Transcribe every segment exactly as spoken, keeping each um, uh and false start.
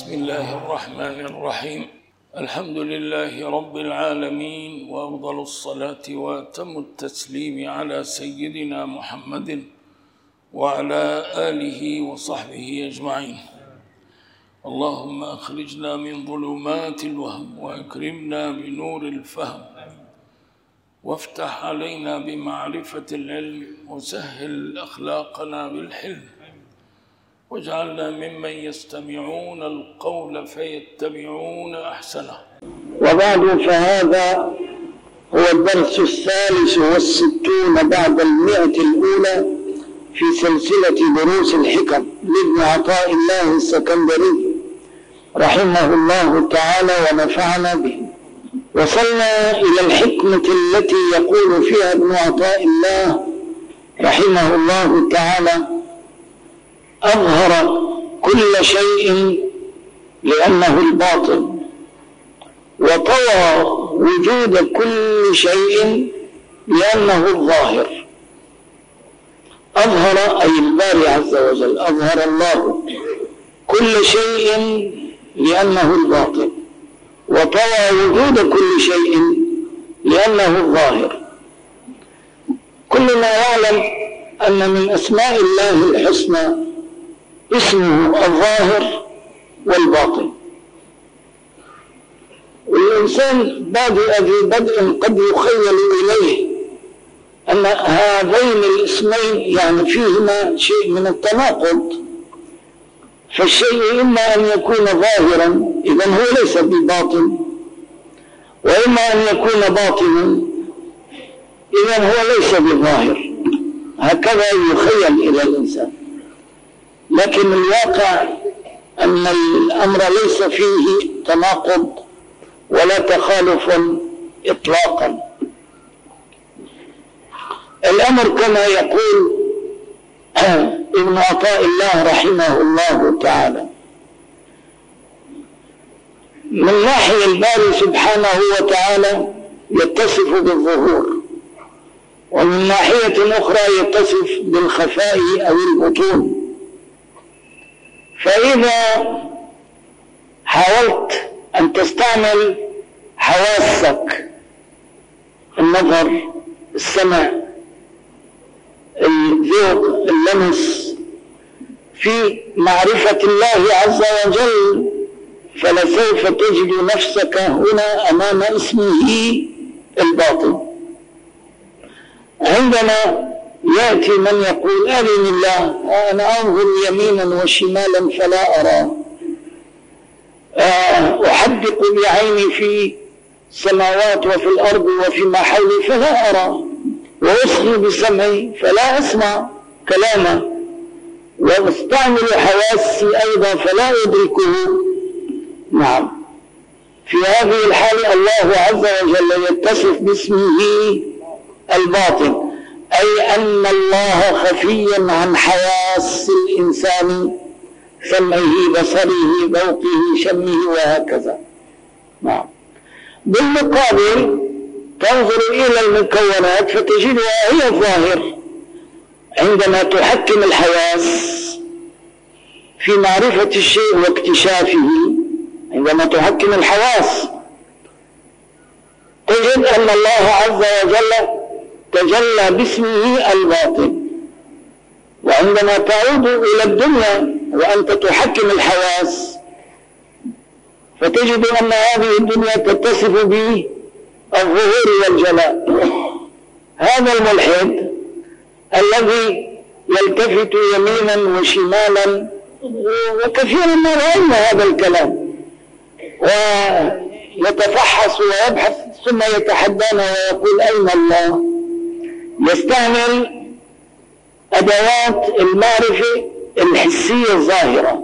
بسم الله الرحمن الرحيم. الحمد لله رب العالمين، وأفضل الصلاة وأتم التسليم على سيدنا محمد وعلى آله وصحبه أجمعين. اللهم أخرجنا من ظلمات الوهم وأكرمنا بنور الفهم، وافتح علينا بمعرفة العلم، وسهل أخلاقنا بالحلم، واجعلنا ممن يستمعون القول فيتبعون أحسنه. وبعد، فهذا هو الدرس الثالث والستون بعد المئة الأولى في سلسلة دروس الحكم لابن عطاء الله السكندري رحمه الله تعالى ونفعنا به. وصلنا إلى الحكمة التي يقول فيها ابن عطاء الله رحمه الله تعالى: أظهر كل شيء لأنه الباطن، وطوى وجود كل شيء لأنه الظاهر. أظهر أي الباري عز وجل، أظهر الله كل شيء لأنه الباطن، وطوى وجود كل شيء لأنه الظاهر. كلنا يعلم أن من أسماء الله الحسنى اسمه الظاهر والباطن. والإنسان بادئ في بدء قد يخيل إليه أن هذين الاسمين يعني فيهما شيء من التناقض، فالشيء إما أن يكون ظاهرا إذن هو ليس بباطن، وإما أن يكون باطنا إذن هو ليس بظاهر. هكذا يخيل إلى الإنسان، لكن الواقع أن الأمر ليس فيه تناقض ولا تخالف إطلاقا. الأمر كما يقول ابن عطاء الله رحمه الله تعالى: من ناحية الباري سبحانه وتعالى يتصف بالظهور، ومن ناحية أخرى يتصف بالخفاء أو البطون. فإذا حاولت أن تستعمل حواسك، النظر، السمع، الذوق، اللمس، في معرفة الله عز وجل، فلسوف تجد نفسك هنا أمام اسمه الباطن. عندما يأتي من يقول: أرني الله، أنا أنظر يمينا وشمالا فلا أرى، أحدق بعيني في السماوات وفي الأرض وفيما حولي فلا أرى، وأصغي بسمعي فلا أسمع كلامه، واستعمل حواسي أيضا فلا أدركه. نعم، في هذه الحالة الله عز وجل يتصف باسمه الباطن، أي أن الله خفي عن حواس الإنسان، سمعه، بصره، ذوقه، شمه، وهكذا. نعم. بالمقابل تنظر إلى المكونات فتجدها هي الظاهر. عندما تحكم الحواس في معرفة الشيء واكتشافه، عندما تحكم الحواس تجد أن الله عز وجل تجلى باسمه الباطن. وعندما تعود إلى الدنيا وأنت تحكم الحواس فتجد أن هذه الدنيا تتصف بالظهور والجلاء. هذا الملحد الذي يلتفت يمينا وشمالا، وكثيرا ما رأينا هذا الكلام، ويتفحص ويبحث ثم يتحدانا ويقول: أين الله؟ يستعمل أدوات المعرفة الحسية الظاهرة.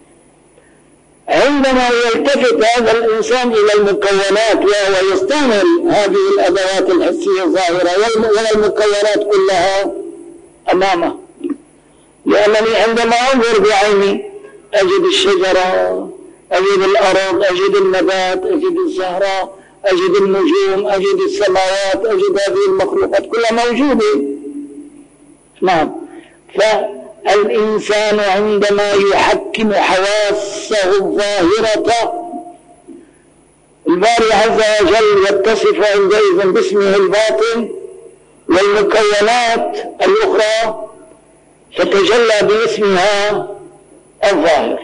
عندما يلتفت هذا الإنسان إلى المكونات وهو يستعمل هذه الأدوات الحسية الظاهرة والمكونات كلها أمامه، لأنني عندما أنظر بعيني أجد الشجرة، أجد الأرض، أجد النبات، أجد الزهراء، أجد النجوم، أجد السماوات، أجد هذه المخلوقات كلها موجودة. نعم. الإنسان عندما يحكم حواسه الظاهرة الباري عز وجل يتصف عندئذ باسمه الباطن، والمكونات الأخرى تتجلى باسمها الظاهر.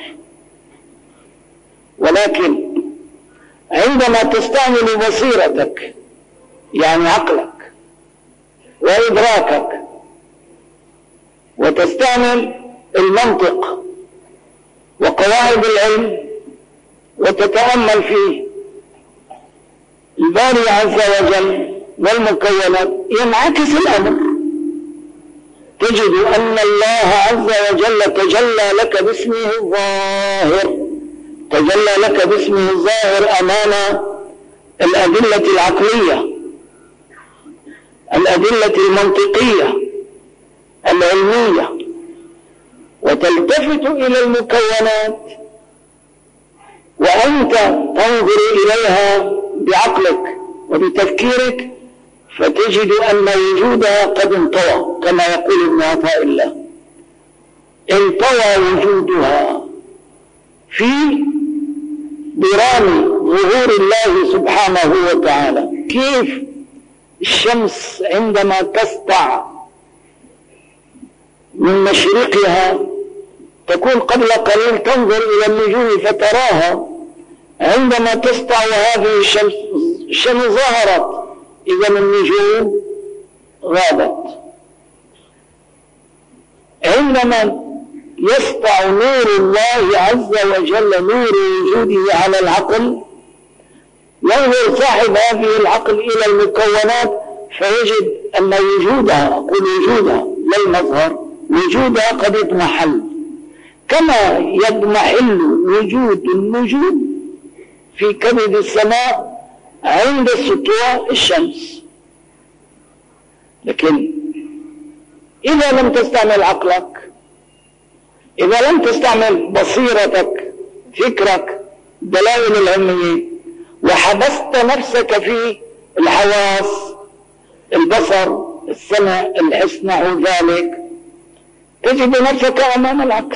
ولكن عندما تستعمل بصيرتك يعني عقلك وإدراكك وتستعمل المنطق وقواعد العلم وتتأمل فيه الباري عز وجل والمكونات، ينعكس الأمر، تجد أن الله عز وجل تجلى لك باسمه الظاهر، تجلى لك باسمه الظاهر أمام الأدلة العقلية، الأدلة المنطقية العلمية، وتلتفت إلى المكونات وأنت تنظر إليها بعقلك وبتفكيرك، فتجد أن وجودها قد انطوى، كما يقول ابن عطاء الله: انطوى وجودها في برام ظهور الله سبحانه وتعالى. كيف الشمس عندما تسطع من مشرقها تكون قبل قليل تنظر إلى النجوم فتراها، عندما تسطع هذه الشمس الشمس ظهرت، إذا النجوم غابت. عندما يسطع نور الله عز وجل، نور وجوده على العقل، ينظر صاحب هذه العقل إلى المكونات فيجد أن وجودها، أقول وجودها لا المظهر، وجودها قد اضمحل، كما يضمحل وجود النجوم في كبد السماء عند سطوع الشمس. لكن إذا لم تستعمل عقلك، إذا لم تستعمل بصيرتك، فكرك، دلائل العلمية، وحبست نفسك في الحواس، البصر، السمع، الحس، نحو ذلك، تجد نفسك أمام العكس،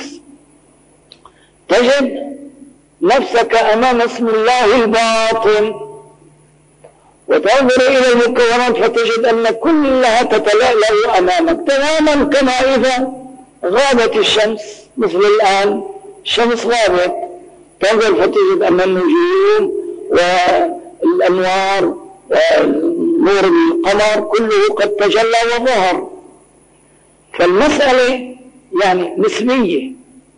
تجد نفسك أمام اسم الله الباطن، وتنظر إلى المكونات فتجد أن كلها تتلألأ أمامك تماما كما إذا غابت الشمس. مثل الآن الشمس غابت، تنظر فتجد أن النجوم والأنوار ونور القمر كله قد تجلى وظهر. فالمسألة يعني نسبية.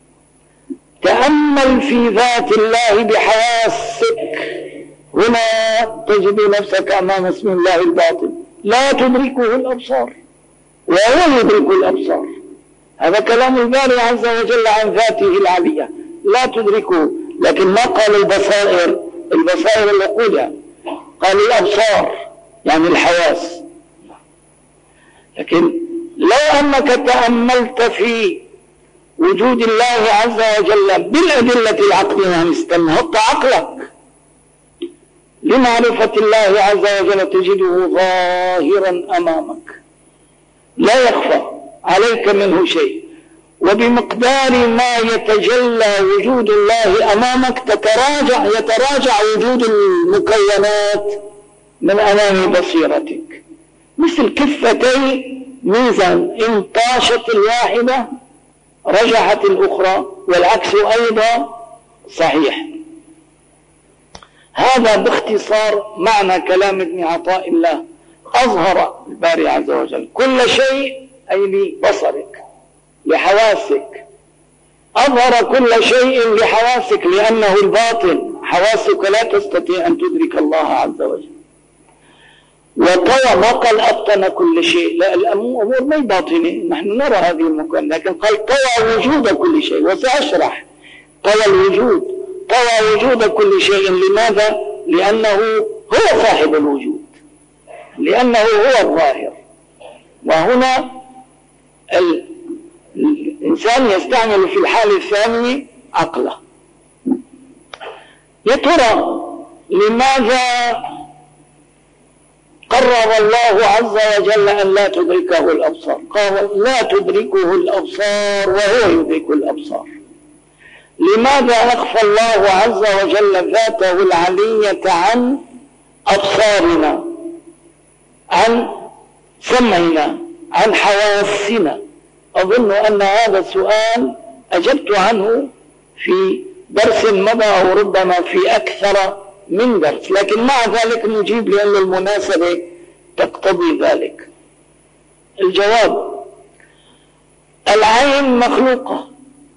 تأمل في ذات الله بحواسك، هنا تجد نفسك أمام اسم الله الباطن لا تدركه الأبصار وهو يدرك الأبصار. هذا كلام الباري عز وجل عن ذاته العلية، لا تدركه. لكن ما قال البصائر، البصائر العقول، قال الأبصار يعني الحواس. لكن لو أنك تأملت في وجود الله عز وجل بالأدلة العقلية، يعني استنهضت عقلك لمعرفة الله عز وجل، تجده ظاهرا أمامك لا يخفى عليك منه شيء، وبمقدار ما يتجلى وجود الله أمامك تتراجع يتراجع وجود المكونات من أمام بصيرتك، مثل كفتي ميزان، إن طاشت الواحدة رجحت الأخرى، والعكس أيضا صحيح. هذا باختصار معنى كلام ابن عطاء الله. أظهر الباري عز وجل كل شيء أي لبصرك، لحواسك، أظهر كل شيء لحواسك لأنه الباطن، حواسك لا تستطيع أن تدرك الله عز وجل. وطوى، ما قال أبطن كل شيء، لا، الأمور ما باطنة، نحن نرى هذه المكان، لكن قال طوى وجود كل شيء، وسأشرح. طوى الوجود، طوى وجود كل شيء. لماذا؟ لأنه هو صاحب الوجود، لأنه هو الظاهر. وهنا الإنسان يستعمل في الحالة الثانية عقله. يا ترى لماذا قرر الله عز وجل أن لا تدركه الأبصار، قال لا تدركه الأبصار وهو يدرك الأبصار. لماذا أخفى الله عز وجل ذاته العلية عن أبصارنا، عن سمعنا، عن حواسنا؟ أظن أن هذا السؤال أجبت عنه في درس مضى أو ربما في أكثر من درس، لكن مع ذلك نجيب لأن المناسبة تقتضي ذلك. الجواب: العين مخلوقة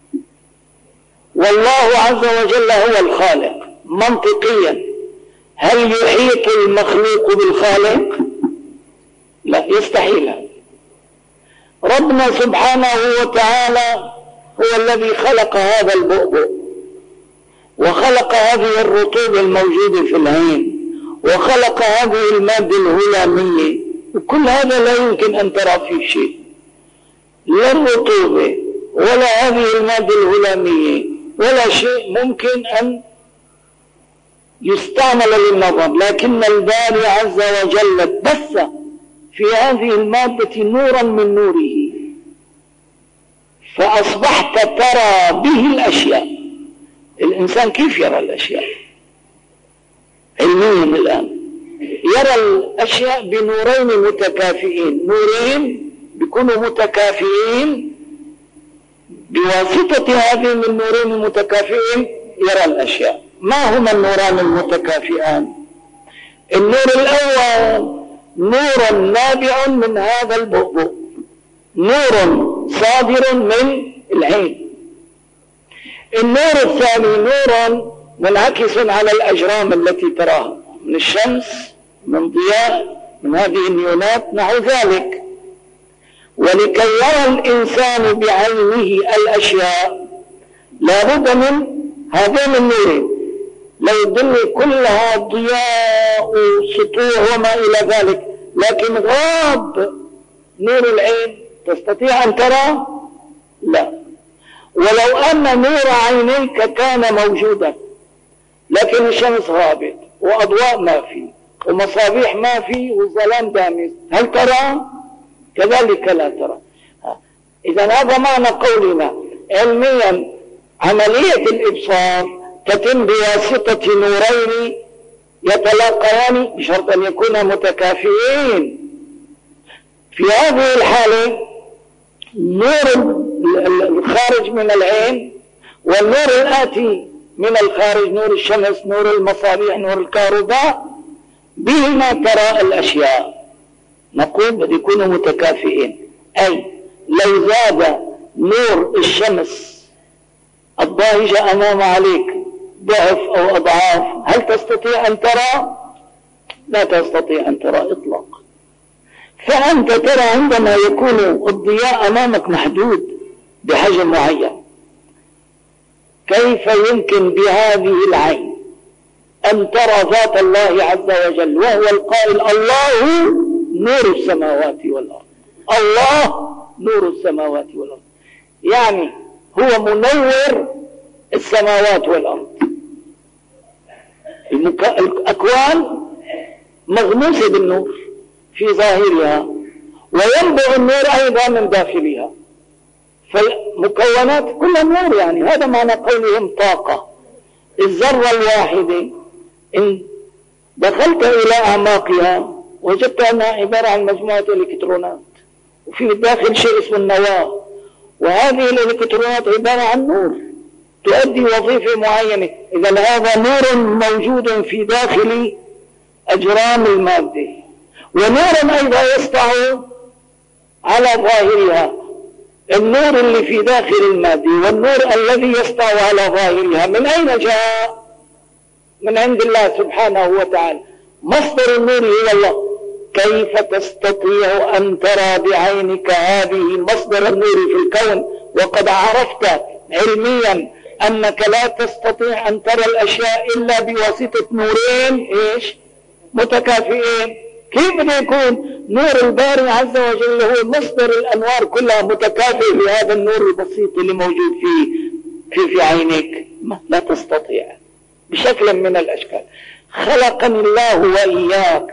والله عز وجل هو الخالق. منطقيا هل يحيط المخلوق بالخالق؟ لا، يستحيل هذا. ربنا سبحانه وتعالى هو الذي خلق هذا البؤبؤ وخلق هذه الرطوبة الموجودة في العين وخلق هذه المادة الهلامية، وكل هذا لا يمكن أن ترى فيه شيء، لا الرطوبة ولا هذه المادة الهلامية ولا شيء ممكن أن يستعمل للنظر، لكن الباري عز وجل بث في هذه المادة نورا من نوره فأصبحت ترى به الأشياء. الإنسان كيف يرى الأشياء علميا الآن؟ يرى الأشياء بنورين متكافئين، نورين بيكونوا متكافئين، بواسطة هذين النورين المتكافئين يرى الأشياء. ما هما النوران المتكافئان؟ النور الأول نور نابع من هذا البؤبؤ، نور صادر من العين. النور الثاني نور منعكس على الأجرام التي تراها من الشمس، من ضياء، من هذه النيونات نحو ذلك. ولكي يرى الإنسان بعينه الأشياء لابد من هذين النورين، لا يدل كلها ضياء سطوع وما إلى ذلك، لكن غاب نور العين تستطيع أن ترى؟ لا. ولو أن نور عينيك كان موجودا لكن الشمس غابت وأضواء ما في ومصابيح ما في والظلام دامس، هل ترى؟ كذلك لا ترى. إذا هذا معنى قولنا علميا عملية الإبصار تتم بواسطة نورين يتلاقيان بشرط أن يكونا متكافئين. في هذه الحالة نور الخارج من العين والنور الآتي من الخارج، نور الشمس، نور المصابيح، نور الكهرباء، بهما ترى الأشياء. نقول بده يكونوا متكافئين، أي لو زاد نور الشمس الضاهجة أمام عليك ضعف أو أضعاف هل تستطيع أن ترى؟ لا تستطيع أن ترى إطلاقا. فأنت ترى عندما يكون الضياء أمامك محدود بحجم معين، كيف يمكن بهذه العين أن ترى ذات الله عز وجل وهو القائل الله نور السماوات والأرض، الله نور السماوات والأرض، يعني هو منور السماوات والأرض. المك... الأكوان مغموسة بالنور في ظاهرها وينبع النور أيضا من داخلها، فالمكونات كلها نور. يعني هذا معنى قولهم طاقة. الذرة الواحدة إن دخلت إلى أعماقها وجدت أنها عبارة عن مجموعة إلكترونات، وفي الداخل شيء اسمه النواة، وهذه الإلكترونات عبارة عن نور تؤدي وظيفة معينة. إذا هذا نور موجود في داخل أجرام المادة، ونور أيضا يسطع على ظاهرها. النور اللي في داخل المادة والنور الذي يسطع على ظاهرها من أين جاء؟ من عند الله سبحانه وتعالى. مصدر النور هو الله. كيف تستطيع أن ترى بعينك هذه مصدر النور في الكون وقد عرفت علميا أنك لا تستطيع أن ترى الأشياء إلا بواسطة نورين إيش؟ متكافئين. كيف بده يكون نور الباري عز وجل هو مصدر الأنوار كلها متكافئ بهذا النور البسيط اللي موجود فيه في في عينيك؟ لا تستطيع بشكل من الأشكال. خلقني الله وإياك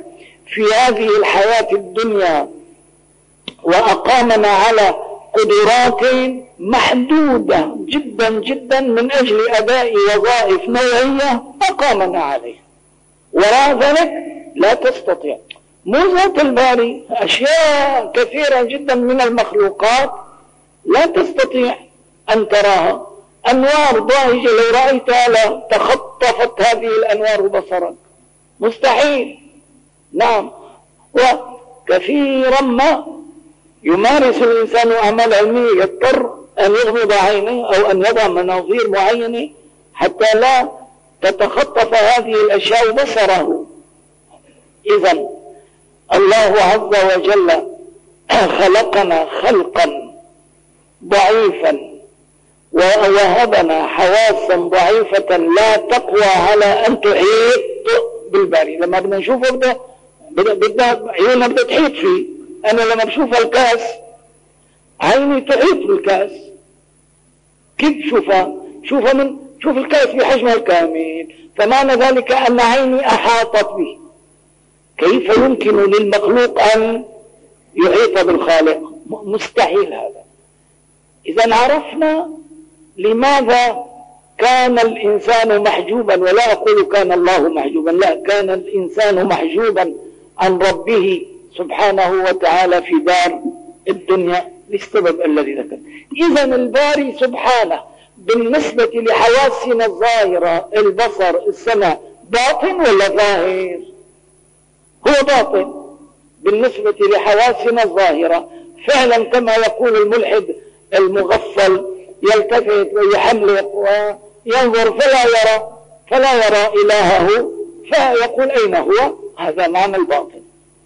في هذه الحياة الدنيا وأقامنا على قدرات محدودة جدا جدا من أجل أداء وظائف نوعية أقامنا عليها، وراء ذلك لا تستطيع. مو ذات الباري، أشياء كثيرة جدا من المخلوقات لا تستطيع أن تراها. أنوار ضاهجة لو رأيتها لتخطفت هذه الأنوار بصرك، مستحيل. نعم. وكثيرا ما يمارس الإنسان أعمال علمية يضطر أن يغمض عينيه أو أن يضع مناظير معينة حتى لا تتخطف هذه الأشياء بصره. إذن الله عز وجل خلقنا خلقا ضعيفا ووهبنا حواسا ضعيفة لا تقوى على أن تحيط بالباري. لما بدنا نشوفه بدأ بدأ عيوننا بدأ تحيط فيه. أنا لما بشوف الكاس عيني تحيط بالكاس. كيف شوفها؟ شوفها من شوف الكاس بحجمها الكامل، فمعنى ذلك أن عيني أحاطت به. كيف يمكن للمخلوق أن يحيط بالخالق؟ مستحيل هذا. إذا عرفنا لماذا كان الإنسان محجوبا، ولا أقول كان الله محجوبا، لا، كان الإنسان محجوبا عن ربه سبحانه وتعالى في دار الدنيا للسبب الذي ذكر. إذا الباري سبحانه بالنسبة لحواسنا الظاهرة البصر السمع باطن ولا ظاهر؟ هو باطن بالنسبة لحواسنا الظاهرة فعلا، كما يقول الملحد المغفل يلتفت ويحملق وينظر فلا يرى فلا يرى إلهه، فيقول أين هو؟ هذا معنى الباطن.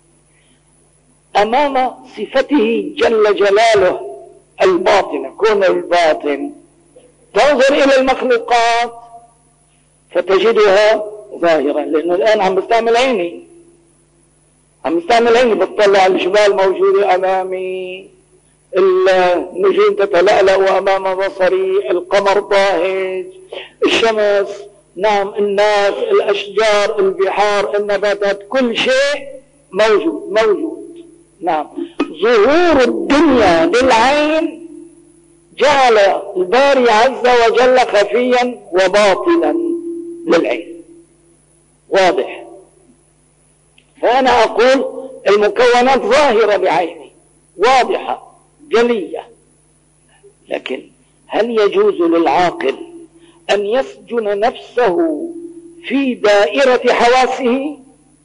أمام صفته جل جلاله الباطن، كون الباطن، تنظر إلى المخلوقات فتجدها ظاهرة. لأنه الآن عم بستعمل عيني عم بستعمل عيني بتطلع على الجبال موجودة أمامي، النجوم تتلألأ أمام بصري، القمر ضاهج، الشمس، نعم، الناس، الأشجار، البحار، النباتات، كل شيء موجود موجود. نعم. ظهور الدنيا للعين جعل الباري عز وجل خفيا وباطنا للعين، واضح. فأنا أقول المكونات ظاهرة بعيني، واضحة جلية، لكن هل يجوز للعاقل أن يسجن نفسه في دائرة حواسه؟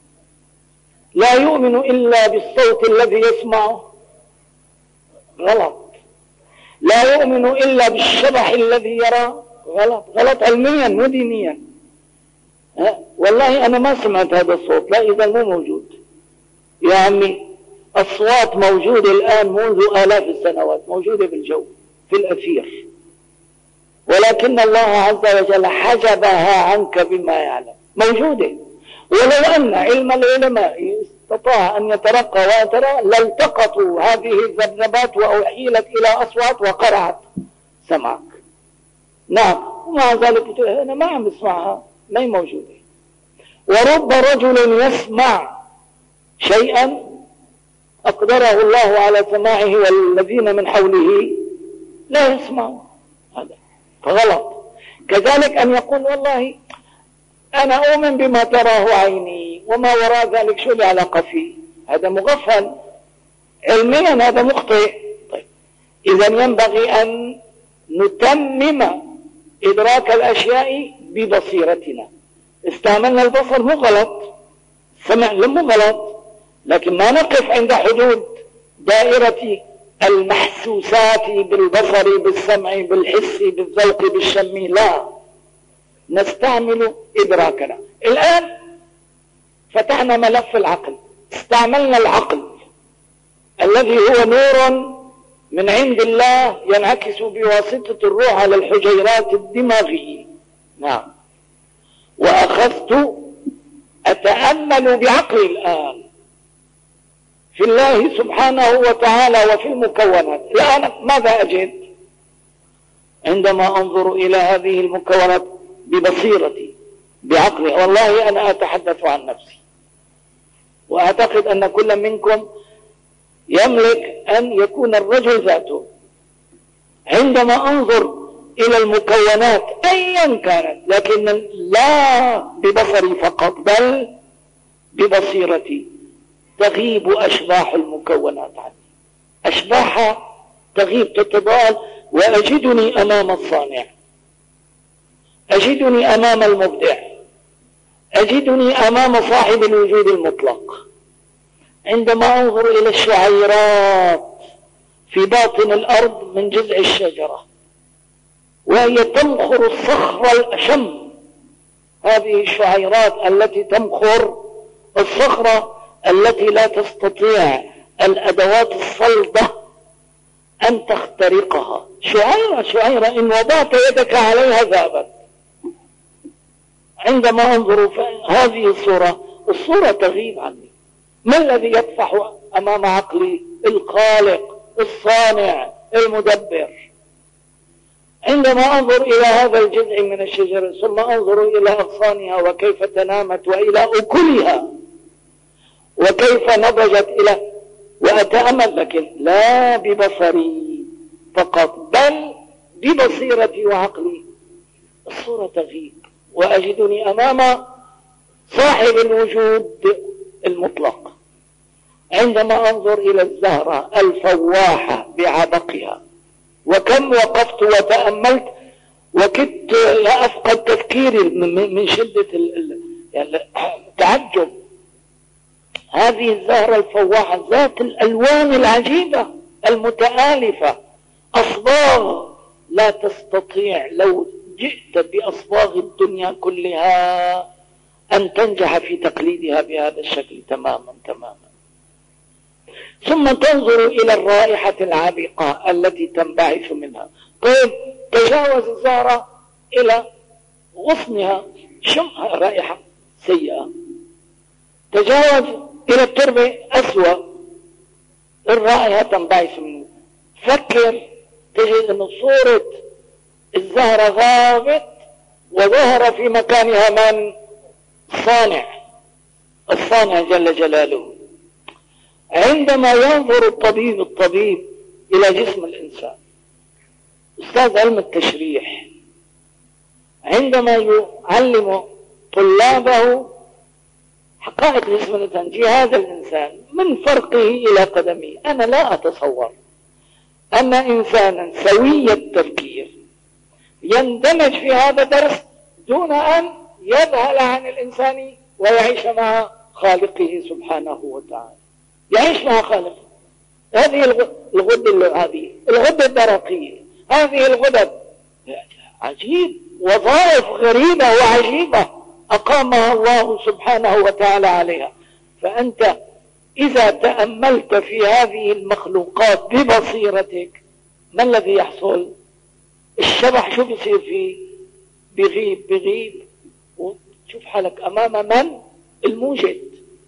لا يؤمن إلا بالصوت الذي يسمعه، غلط. لا يؤمن إلا بالشبح الذي يراه، غلط. غلط علميا ودينيا. والله أنا ما سمعت هذا الصوت، لا، إذا مو موجود يا عمي. أصوات موجودة الآن منذ آلاف السنوات، موجودة بالجو في الأثير، ولكن الله عز وجل حجبها عنك بما يعلم، موجودة. ولو أن علم العلماء استطاع أن يترقى ويترى لالتقطوا هذه الذبذبات وأحيلت إلى أصوات وقرعت سمعك. نعم. ومع ذلك أنا ما عم بسمعها، ما هي موجودة. ورب رجل يسمع شيئا أقدره الله على سماعه والذين من حوله لا يسمعوا، هذا فغلط. كذلك أن يقول والله أنا أؤمن بما تراه عيني وما وراء ذلك شو لي علاقة فيه، هذا مغفل علميا، هذا مخطئ. طيب، إذا ينبغي أن نتمم إدراك الأشياء ببصيرتنا. استعملنا البصر مو غلط، سمع مو غلط، لكن ما نقف عند حدود دائرة المحسوسات بالبصر بالسمع بالحس بالذوق بالشم، لا، نستعمل إدراكنا. الآن فتحنا ملف العقل، استعملنا العقل الذي هو نور من عند الله ينعكس بواسطة الروح على الحجيرات الدماغية. نعم. وأخذت أتأمل بعقلي الآن في الله سبحانه وتعالى وفي المكونات. الآن ماذا أجد عندما أنظر إلى هذه المكونات ببصيرتي بعقلي؟ والله أنا أتحدث عن نفسي، وأعتقد أن كل منكم يملك أن يكون الرجل ذاته. عندما أنظر إلى المكونات أيا كانت، لكن لا ببصري فقط بل ببصيرتي، تغيب أشباح المكونات عني. أشباحها تغيب، تتضاءل، وأجدني أمام الصانع، أجدني أمام المبدع، أجدني أمام صاحب الوجود المطلق. عندما أنظر إلى الشعيرات في باطن الأرض من جذع الشجرة وهي تمخر الصخر الأشم، هذه الشعيرات التي تمخر الصخرة التي لا تستطيع الأدوات الصلبة أن تخترقها، شعيرة شعيرة إن وضعت يدك عليها ذابت. عندما أنظر هذه الصورة، الصورة تغيب عني. ما الذي يطفح أمام عقلي؟ الخالق الصانع المدبر. عندما أنظر إلى هذا الجذع من الشجرة ثم أنظر إلى أغصانها وكيف تنامت وإلى أكلها وكيف نضجت إلى، وأتأمل، لكن لا ببصري فقط بل ببصيرتي وعقلي، الصورة تغيب وأجدني أمام صاحب الوجود المطلق. عندما أنظر إلى الزهرة الفواحة بعبقها، وكم وقفت وتأملت وكدت لا أفقد تفكيري من شدة التعجب. هذه الزهرة الفواحة ذات الألوان العجيبة المتآلفة، أصباغ لا تستطيع لو جئت بأصباغ الدنيا كلها أن تنجح في تقليدها بهذا الشكل تماما تماما. ثم تنظر إلى الرائحة العبقة التي تنبعث منها. طيب تجاوز الزهرة إلى غصنها، شمها رائحة سيئة. تجاوز إلى التربة أسوأ، الرائحة تنبعث منه. فكر تجد أن صورة الزهرة غابت وظهر في مكانها من؟ الصانع، الصانع جل جلاله. عندما ينظر الطبيب الطبيب إلى جسم الإنسان، أستاذ علم التشريح، عندما يعلم طلابه حقائق جسم الإنسان، جهاز الإنسان من فرقه إلى قدمه، أنا لا أتصور أن إنسانا سوي التفكير يندمج في هذا الدرس دون أن يذهل عن الإنسان ويعيش مع خالقه سبحانه وتعالى، يعيش مع خالقه. هذه الغدة، هذه الغدة الدرقية، هذه الغدد عجيب، وظائف غريبة وعجيبة أقامها الله سبحانه وتعالى عليها. فأنت إذا تأملت في هذه المخلوقات ببصيرتك، ما الذي يحصل؟ الشبح شو بيصير فيه؟ بغيب بغيب، وتشوف حالك أمام من؟ الموجد.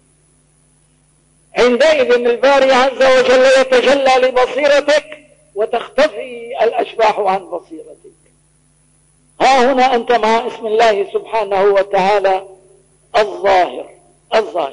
عندئذ الباري عز وجل يتجلى لبصيرتك وتختفي الأشباح عن بصيرتك. ها هنا أنت مع اسم الله سبحانه وتعالى الظاهر. الظاهر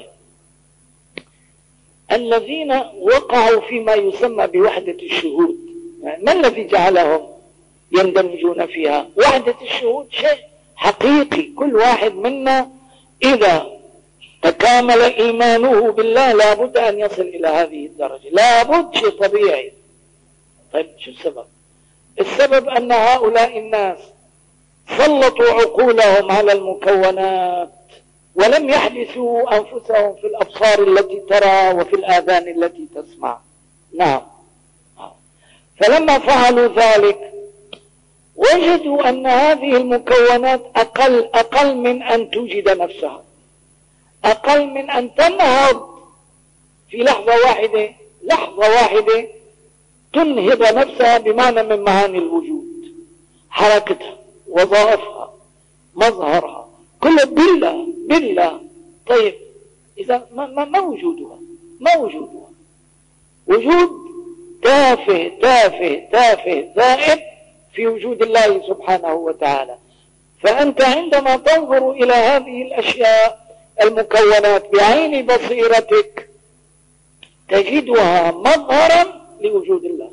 الذين وقعوا فيما يسمى بوحدة الشهود، يعني ما الذي جعلهم يندمجون فيها؟ وحدة الشهود شيء حقيقي، كل واحد منا إذا تكامل إيمانه بالله لابد أن يصل إلى هذه الدرجة، لابد، شيء طبيعي. طيب شو السبب؟ السبب أن هؤلاء الناس سلطوا عقولهم على المكونات ولم يحبسوا أنفسهم في الأبصار التي ترى وفي الآذان التي تسمع. نعم، فلما فعلوا ذلك وجدوا أن هذه المكونات أقل أقل من أن توجد نفسها، أقل من أن تنهض في لحظة واحدة، لحظة واحدة تنهض نفسها بمعنى من معاني الوجود، حركتها، وظائفها، مظهرها، كله بالله بالله. طيب إذا ما, ما, ما وجودها؟ ما وجودها؟ وجود تافه تافه تافه ذائب في وجود الله سبحانه وتعالى. فأنت عندما تنظر إلى هذه الأشياء المكونات بعين بصيرتك تجدها مظهرا لوجود الله،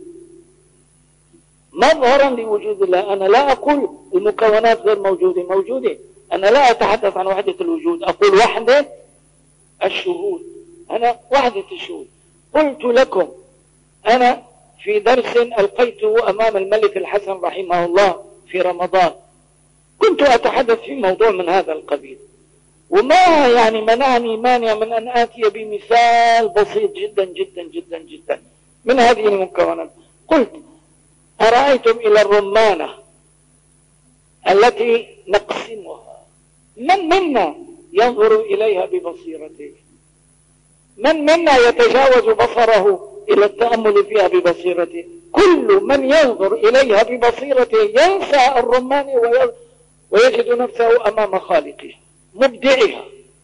مظهرا لوجود الله. أنا لا أقول المكونات غير موجودة، موجودة. أنا لا أتحدث عن وحدة الوجود، أقول وحدة الشهود. أنا وحدة الشهود. قلت لكم أنا في درس ألقيته أمام الملك الحسن رحمه الله في رمضان، كنت أتحدث في موضوع من هذا القبيل، وما يعني منعني مانع من أن آتي بمثال بسيط جدا جدا جدا جدا من هذه المكونات. قلت أرأيتم إلى الرمانة التي نقسمها، من منا ينظر إليها ببصيرته؟ من منا يتجاوز بصره إلى التأمل فيها ببصيرته؟ كل من ينظر إليها ببصيرته ينسى الرمان ويجد نفسه أمام خالقه مبدعها.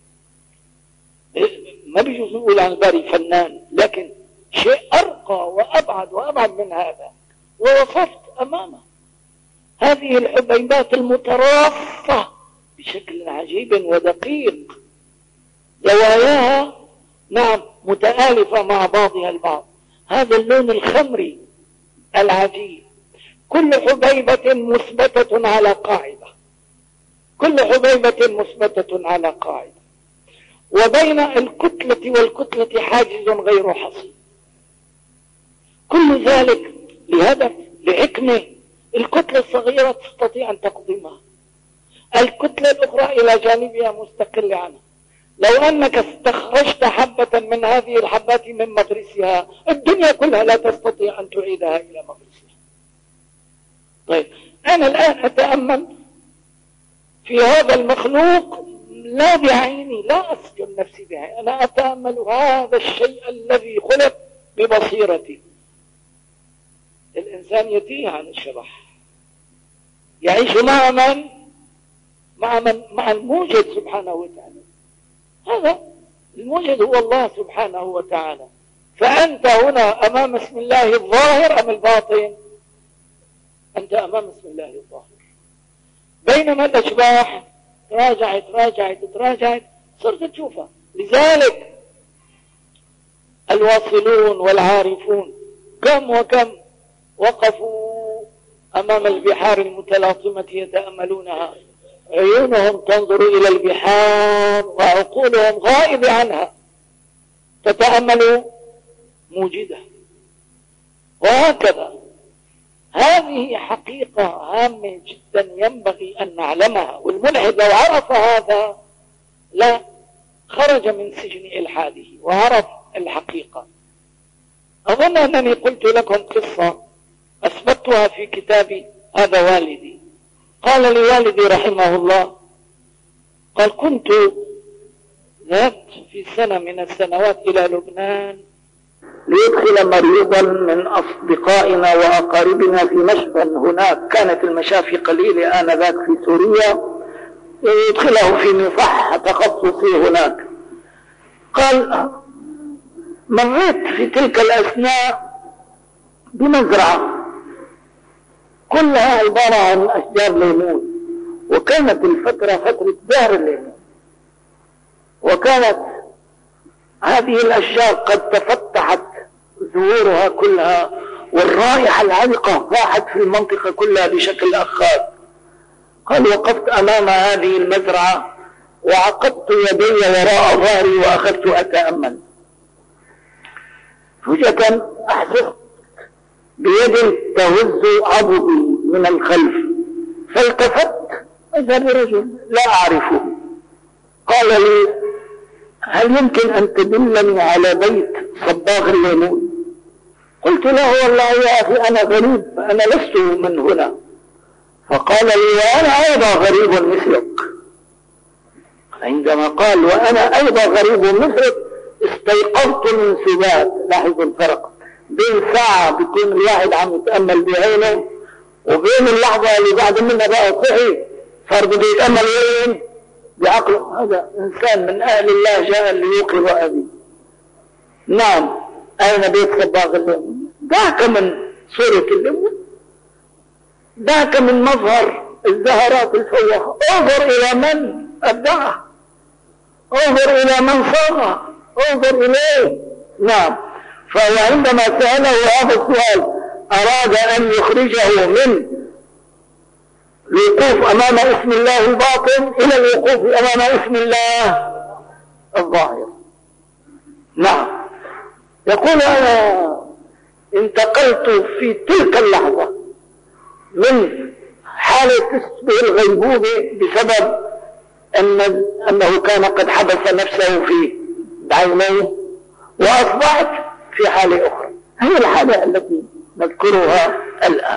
ما بيجوز نقول عن الباري فنان، لكن شيء أرقى وأبعد وأبعد من هذا. ووصفت أمامه هذه الحبيبات المترافة بشكل عجيب ودقيق، زواياها نعم متآلفة مع بعضها البعض. هذا اللون الخمري العجيب، كل حبيبة مثبتة على قاعدة، كل حبيبة مثبتة على قاعدة، وبين الكتلة والكتلة حاجز غير حصين. كل ذلك لهدف، لحكمة. الكتلة الصغيرة تستطيع أن تقضمها، الكتلة الأخرى إلى جانبها مستقلة عنها. لو أنك استخرجت حبة من هذه الحبات من مغرسها، الدنيا كلها لا تستطيع أن تعيدها إلى مغرسها. طيب أنا الآن أتأمل في هذا المخلوق لا بعيني، لا أسجن نفسي بعيني، أنا أتأمل هذا الشيء الذي خلق ببصيرتي. الإنسان يتيه عن الشبح، يعيش مع من؟ مع من؟ مع الموجد سبحانه وتعالى. هذا الموجد هو الله سبحانه وتعالى. فأنت هنا أمام اسم الله الظاهر أم الباطن؟ أنت أمام اسم الله الظاهر. بينما الأشباح تراجعت تراجعت تراجعت صرت تشوفها. لذلك الواصلون والعارفون كم وكم وقفوا أمام البحار المتلاطمة يتأملونها، عيونهم تنظر إلى البحار وعقولهم غائبة عنها، تتأمل موجدة. وهكذا هذه حقيقة هامة جدا ينبغي أن نعلمها. والملحد لو عرف هذا لا خرج من سجن إلحاده وعرف الحقيقة. أظن أنني قلت لكم قصة أثبتها في كتابي هذا والدي. قال لي والدي رحمه الله، قال كنت ذهبت في سنة من السنوات إلى لبنان ليدخل مريضا من أصدقائنا وأقاربنا في مشفى هناك، كانت المشافي قليلة آنذاك في سوريا، يدخله في مصح تخصصي هناك. قال مريت في تلك الأثناء بمزرعة كلها عبارة عن أشجار ليمون، وكانت الفترة فترة دهر الليمون، وكانت هذه الأشجار قد تفتحت زهورها كلها، والرائحة العذقة فاحت في المنطقة كلها بشكل أخاذ. قال وقفت أمام هذه المزرعة وعقدت يدي وراء ظهري وأخذت أتأمل. فجأة أحسست بيد تهز عضدي من الخلف، فالتفت إذا برجل لا أعرفه. قال لي هل يمكن أن تدلني على بيت صباغ الليمون؟ قلت له والله يا أخي أنا غريب، فأنا لست من هنا. فقال لي وأنا أيضا غريب مثلك. عندما قال وأنا أيضا غريب مثلك استيقظت من سبات. لاحظوا الفرق بين ساعة بيكون الواحد عم يتأمل بعينه وبين اللحظة اللي بعد منها بقى صحي صار بده يتأمل وين؟ بعقله. هذا إنسان من أهل الله جاء ليوقظ أبي. نعم أين بيت صباغ الليمون؟ ذاك من صورة الليمون، ذاك من مظهر الزهرات الفواحة. انظر إلى من أبدعه. انظر إلى من صار، انظر إليه. نعم. فهو عندما سأله هذا السؤال أراد أن يخرجه من الوقوف أمام اسم الله الباطن إلى الوقوف أمام اسم الله الظاهر. نعم. يقول أنا انتقلت في تلك اللحظة من حالة تشبه الغيبوبة بسبب أن أنه كان قد حبس نفسه في عينيه، وأصبحت في حالة أخرى. هي الحالة التي نذكرها الآن.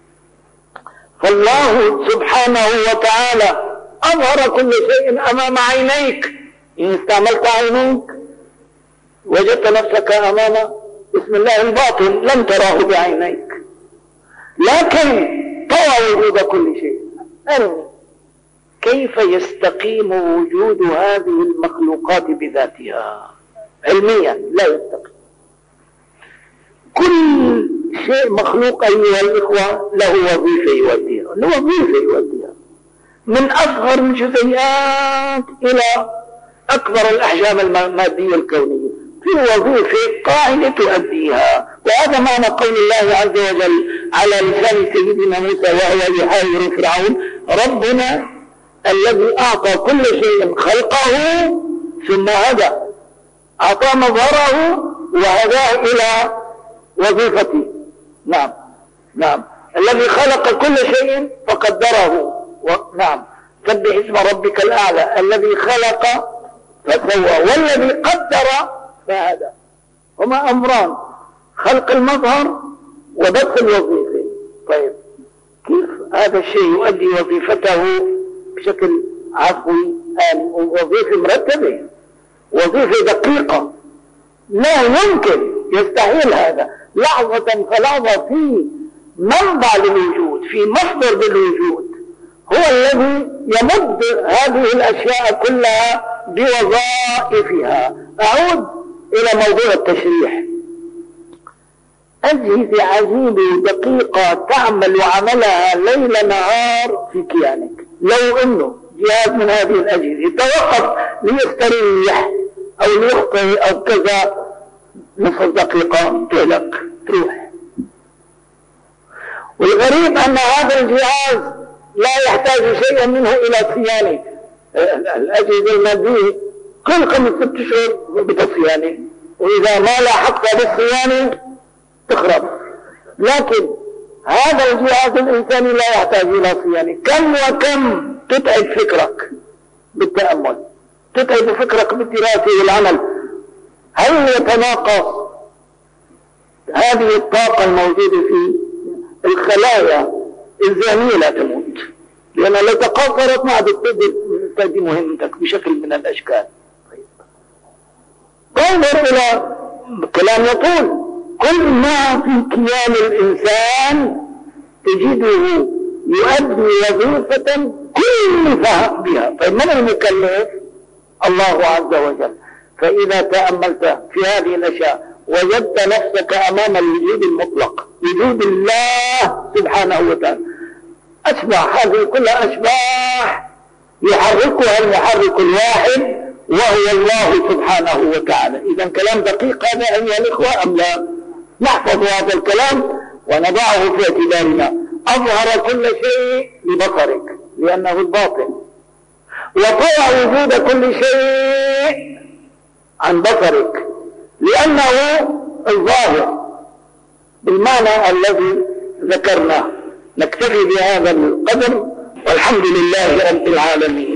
فالله سبحانه وتعالى أظهر كل شيء أمام عينيك. إن استعملت عينيك وجدت نفسك أمام اسم الله الباطن لم تراه بعينيك، لكن طوى وجود كل شيء. أرني كيف يستقيم وجود هذه المخلوقات بذاتها؟ علميا لا يستقيم. كل شيء مخلوق أيها الإخوة له وظيفة يؤديها، له وظيفة يؤديها، من أصغر الجزيئات إلى أكبر الأحجام المادية الكونية، في وظيفة قاعدة تؤديها. وهذا معنى قول الله عز وجل على لسان سيدنا موسى وهو يحاور فرعون: ربنا الذي أعطى كل شيء خلقه ثم هدى، أعطى مظهره وهداه إلى وظيفته. نعم نعم. الذي خلق كل شيء فقدره. نعم. سبح اسم ربك الأعلى الذي خلق فسوى والذي قدر فهدى. هما أمران: خلق المظهر وبث الوظيفة. طيب كيف هذا الشيء يؤدي وظيفته بشكل عفوي آلي؟ وظيفة مرتبة، وظيفة دقيقة، لا يمكن، يستحيل هذا. لحظة فلحظة في منبع للوجود، في مصدر للوجود، هو الذي يمد هذه الأشياء كلها بوظائفها. أعود إلى موضوع التشريح. أجهزة عجيبة دقيقة تعمل عملها ليل نهار في كيانك. لو أنه جهاز من هذه الأجهزة توقف ليستريح أو ليخطئ أو كذا نصف دقيقة تهلك تروح. والغريب أن هذا الجهاز لا يحتاج شيئا منه إلى صيانة. الأجهزة المادية كل خمس ست أشهر بتصيانة، وإذا ما لاحقت بالصيانة تخرب. لكن هذا الجهاز الإنساني لا يحتاج إلى صيانة. كم وكم تتعب فكرك بالتأمل، تتعب فكرك بالدراسة والعمل. هل يتناقص هذه الطاقة الموجودة في الخلايا الذهنية؟ لا تموت، لأن لو تقاصرت ما عاد تقدر تؤدي مهمتك بشكل من الأشكال. انظر إلى كلام يقول: كل ما في كيان الإنسان تجده يؤدي وظيفة كلفها بها. طيب من المكلف؟ الله عز وجل. فإذا تأملت في هذه الأشياء وجدت نفسك أمام الوجود المطلق، وجود الله سبحانه وتعالى. أشباح، هذه كلها أشباح يحركها المحرك الواحد وهو الله سبحانه وتعالى. إذا كلام دقيق هذا أيها الإخوة أم لا؟ نحفظ هذا الكلام ونضعه في اعتبارنا. أظهر كل شيء ببصرك لأنه الباطن، وطوى وجود كل شيء عن بصرك لأنه الظاهر بالمعنى الذي ذكرناه. نكتفي بهذا القدر والحمد لله رب العالمين.